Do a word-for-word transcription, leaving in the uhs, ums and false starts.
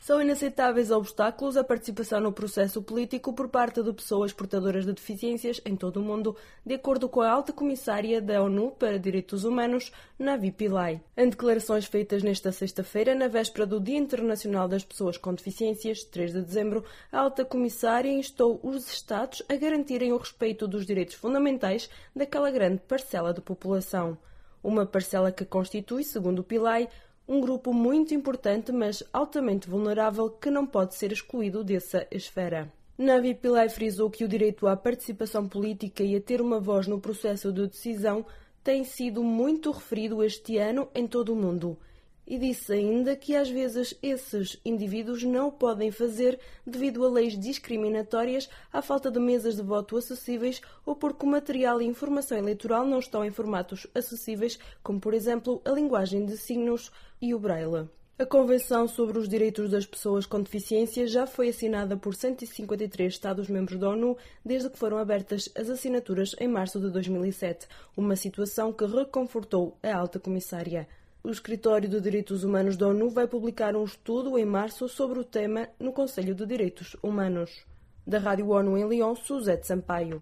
São inaceitáveis obstáculos à participação no processo político por parte de pessoas portadoras de deficiências em todo o mundo, de acordo com a alta comissária da ONU para Direitos Humanos, Navi Pillay. Em declarações feitas nesta sexta-feira, na véspera do Dia Internacional das Pessoas com Deficiências, três de dezembro, a alta comissária instou os Estados a garantirem o respeito dos direitos fundamentais daquela grande parcela da população. Uma parcela que constitui, segundo Pillay, um grupo muito importante, mas altamente vulnerável, que não pode ser excluído dessa esfera. Navi Pillay frisou que o direito à participação política e a ter uma voz no processo de decisão tem sido muito referido este ano em todo o mundo. E disse ainda que às vezes esses indivíduos não o podem fazer devido a leis discriminatórias, à falta de mesas de voto acessíveis ou porque o material e informação eleitoral não estão em formatos acessíveis, como por exemplo a linguagem de signos e o braille. A Convenção sobre os Direitos das Pessoas com Deficiência já foi assinada por cento e cinquenta e três Estados-membros da ONU desde que foram abertas as assinaturas em março de dois mil e sete, uma situação que reconfortou a alta comissária. O Escritório de Direitos Humanos da ONU vai publicar um estudo em março sobre o tema no Conselho de Direitos Humanos. Da Rádio ONU em Lyon, Suzete Sampaio.